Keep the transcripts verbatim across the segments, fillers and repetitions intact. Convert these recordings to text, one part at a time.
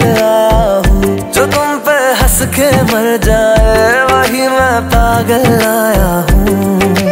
आया हूँ। जो तुम पे हंस के मर जाए वही मैं पागल आया हूँ।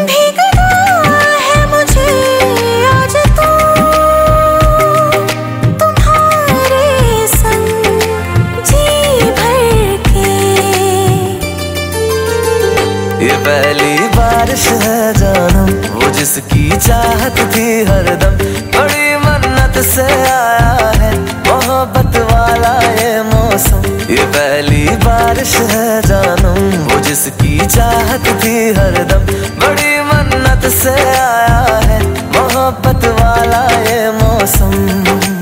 ये पहली बारिश है जानम, वो जिसकी चाहत थी हरदम। बड़ी मन्नत से आया है मोहब्बत वाला ये मौसम। ये पहली बारिश है जानम, वो जिसकी चाहत थी हरदम। बड़ी मन्नत से आया है मोहब्बत वाला ये मौसम।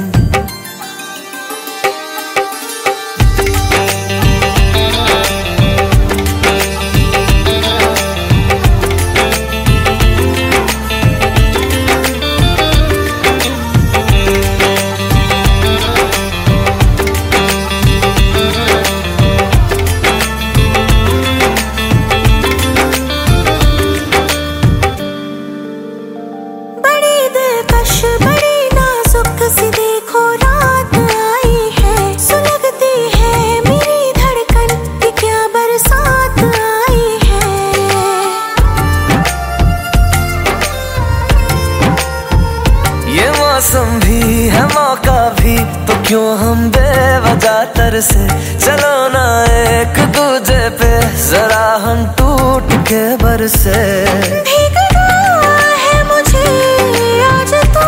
मौसम भी है मौका भी, तो क्यों हम बेवजह तरसे। चलो ना एक दूजे पे जरा हम टूट के बरसे। भीगना है मुझे आज तो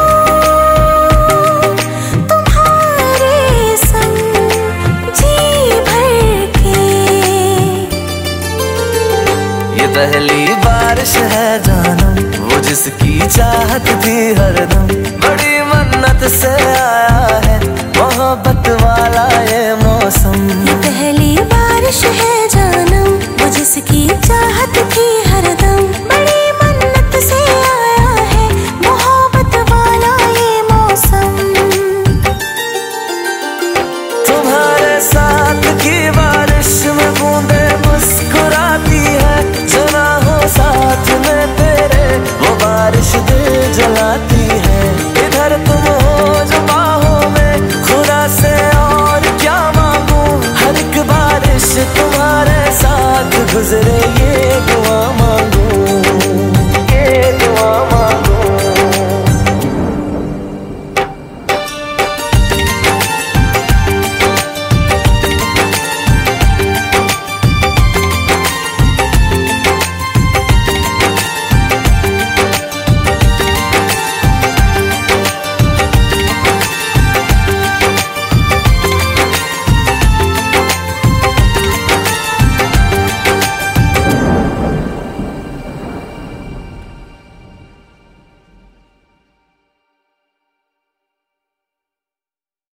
तुम्हारे संग जी भर के। ये पहली बारिश है जानम, वो जिसकी चाहत थी हरदम। बड़ी मन्नत से आया है